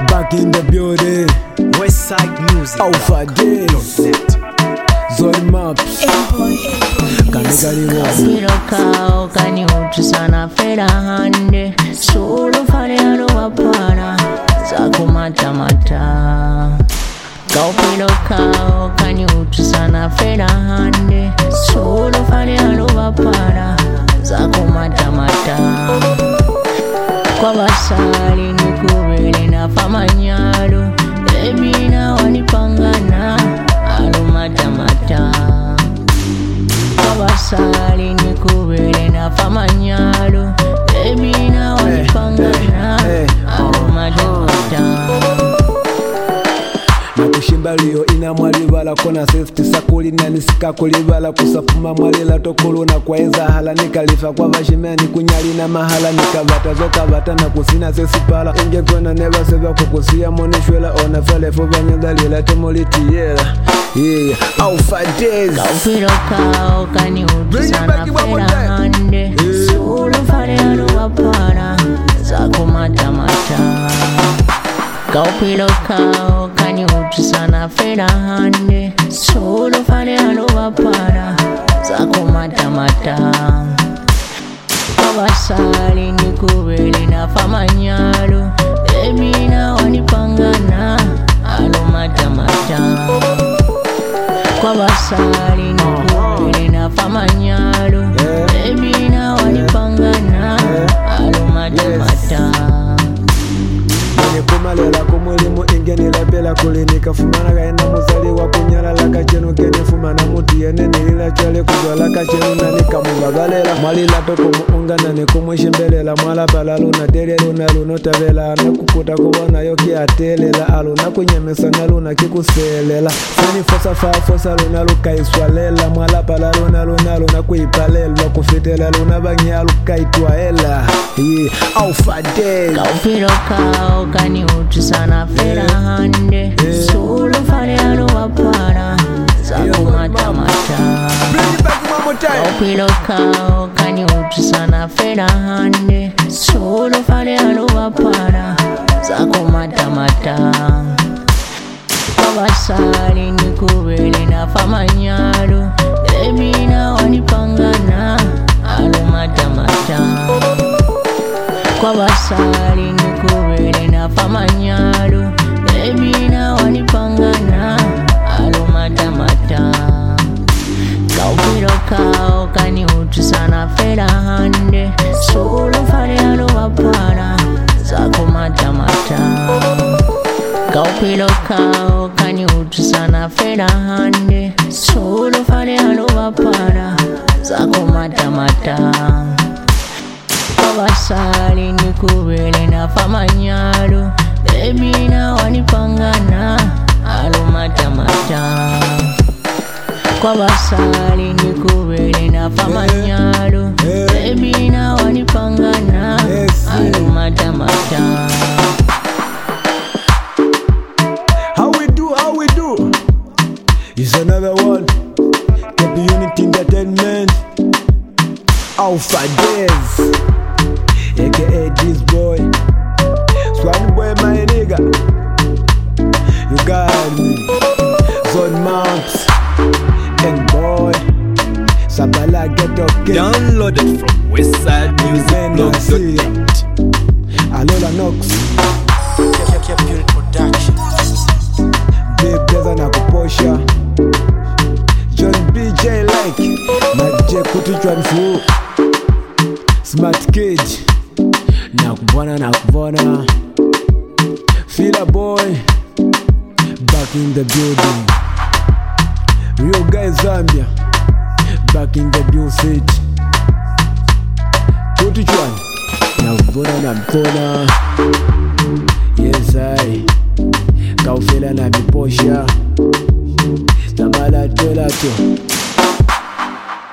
Back in the building. Westside Music. Alpha Days. Zone Maps. Siroka ukaniutu sana feda hande Sulu fare alo wapana Zaku mata mata Kaupiloka ukaniutu sana feda hande Sulu fare alo wapana Zaku mata mata Kwa basali nikubele na famanyalo Baby na wanipangana Alo mata mata Kabasali nikubele na famanyalo Baby na wanipangana Alumadamata Nakushimba liyo ina mwalibala kona safety sakuli nani sika kulibala kusafuma mwalila tokulu na kwa eza hala nikalifa kwa vashimea nikunyali na mahala nikavata zoka vata na kusina sesipala inge kona neva seva kukusia monishwela ona fele fuba nyadalila temoliti yela yeah Alpha Days Kaupiloka ukani utu sana fela hande Sulu fare alu wapana Zaku mata mata Kaupiloka ukani utu sana fela hande Sulu fare alu wapana Zaku mata mata Kabasali nikubele na famanyalo Baby na wanipangana Alu mata mata Kwa basali nikubele na famanyalo Baby na wanipangana Alumata mata Kumalela kumulimu ingeni lapela kulinika fumana gaenda muzali wa kunyala laka chenu kene fumana muti yene nilila chale kuzwa laka chenu nani kamubabalela mwalila toko muunga nani kumwishimbelela mwala pala luna tere luna lunotavela nakukuta kubona yoki atelela aluna kunyemesa na luna kikuselela sani fosa faa fosa luna lukaiswalela mwala pala luna kuipalelwa kufitela luna bangi alukaitwaela yeah Alpha Days Kaupiloka ukani utu sana fela hande Sulu fare alu wapana Zaku mata mata Kaupiloka ukani utu sana fela hande Sulu fare alu wapana Zaku mata mata Kabasali nikubele na famanyalo Baby na wanipangana Alumata mata Kwa basali nikubele na famanyalo Baby na wanipangana Alumata mata Kaupiloka ukani utu sana fela hande Sulu fare alu wapana Zaku mata mata Kaupiloka ukani utu sana fela hande Sulu fare alu wapana Zaku mata mata Kabasali nikubele na famanyalo Baby na wanipangana Alumata mata Kwa basali nikubele na famanyalo Baby na wanipangana Alumata mata How we do is another one Keep Unity Entertainment Alpha Days aka this boy Swan boy my nigga You got me Zone Maps and boy Sabala get okay Downloaded from Westside Music. Alola Nox Captain Production. Big Brother na kuposha John BJ like Maje kutuchwa mfu Smart Kid Nakubona Fila boy Back in the building Real guy Zambia Back in the building Kutuchwa Nakubona Yes I Kaufela na miposha Tamala tolato